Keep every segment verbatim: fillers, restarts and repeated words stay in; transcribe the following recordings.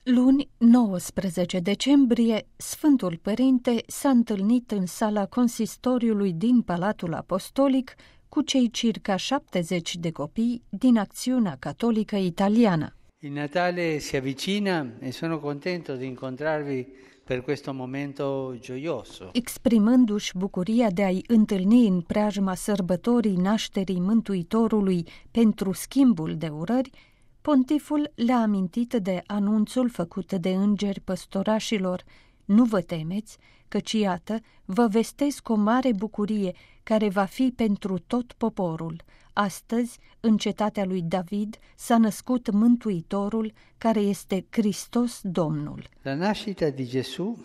Luni, nouăsprezece decembrie, Sfântul Părinte s-a întâlnit în sala consistoriului din Palatul Apostolic cu cei circa șaptezeci de copii din Acțiunea Catolică Italiană. Il Natale si avvicina e sono contento di incontrarvi per questo momento gioioso. Exprimându-și bucuria de a-i întâlni în preajma sărbătorii nașterii Mântuitorului pentru schimbul de urări, Pontiful le-a amintit de anunțul făcut de îngeri păstorașilor: nu vă temeți, căci iată, vă vestesc o mare bucurie care va fi pentru tot poporul. Astăzi, în cetatea lui David, s-a născut Mântuitorul, care este Hristos Domnul. La nascita di Gesù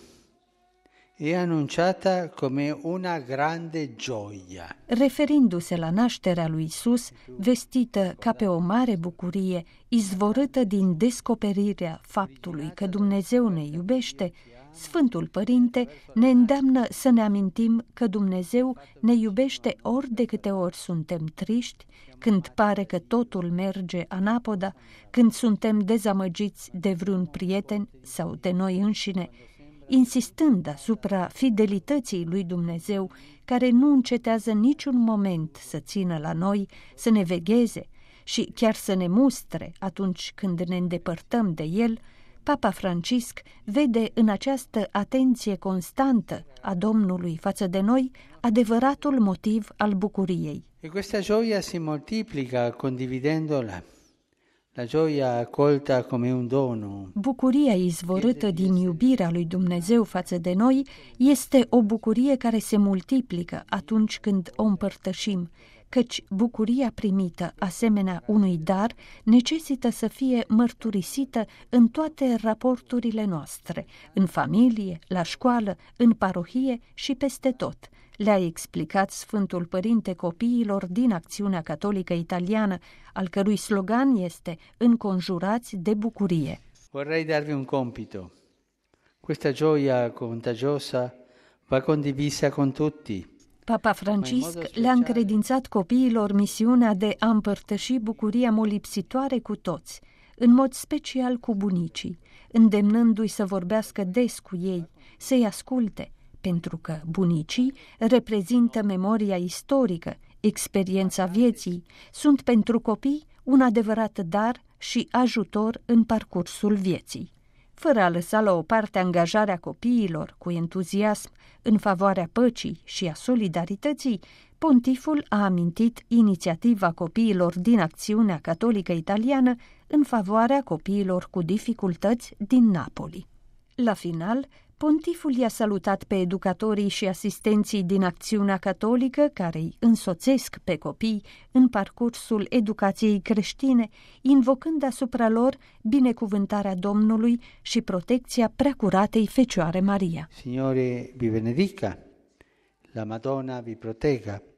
è annunciata come una grande gioia. Referindu-se la nașterea lui Isus, vestită ca pe o mare bucurie, izvorâtă din descoperirea faptului că Dumnezeu ne iubește, Sfântul Părinte ne îndeamnă să ne amintim că Dumnezeu ne iubește ori de câte ori suntem triști, când pare că totul merge anapoda, când suntem dezamăgiți de vreun prieten sau de noi înșine, insistând asupra fidelității lui Dumnezeu, care nu încetează niciun moment să țină la noi, să ne vegheze și chiar să ne mustre atunci când ne îndepărtăm de El. Papa Francisc vede în această atenție constantă a Domnului față de noi adevăratul motiv al bucuriei. E questa gioia si moltiplica condividendola. La gioia accolta come un dono. Bucuria izvorâtă din iubirea lui Dumnezeu față de noi este o bucurie care se multiplică atunci când o împărtășim, căci bucuria primită, asemenea unui dar, necesită să fie mărturisită în toate raporturile noastre, în familie, la școală, în parohie și peste tot. Le-a explicat Sfântul Părinte copiilor din Acțiunea Catolică Italiană, al cărui slogan este "Înconjurați de bucurie". Vorrei darvi un compito. Questa gioia contagiosa va condivisa con tutti. Papa Francisc le-a încredințat copiilor misiunea de a împărtăși bucuria molipsitoare cu toți, în mod special cu bunicii, îndemnându-i să vorbească des cu ei, să-i asculte, pentru că bunicii reprezintă memoria istorică, experiența vieții, sunt pentru copii un adevărat dar și ajutor în parcursul vieții. Fără a lăsa la o parte angajarea copiilor cu entuziasm în favoarea păcii și a solidarității, Pontiful a amintit inițiativa copiilor din Acțiunea Catolică Italiană în favoarea copiilor cu dificultăți din Napoli. La final, Pontiful i-a salutat pe educatorii și asistenții din Acțiunea Catolică care îi însoțesc pe copii în parcursul educației creștine, invocând asupra lor binecuvântarea Domnului și protecția Preacuratei Fecioare Maria. Signore vi benedica, la Madonna vi protegga.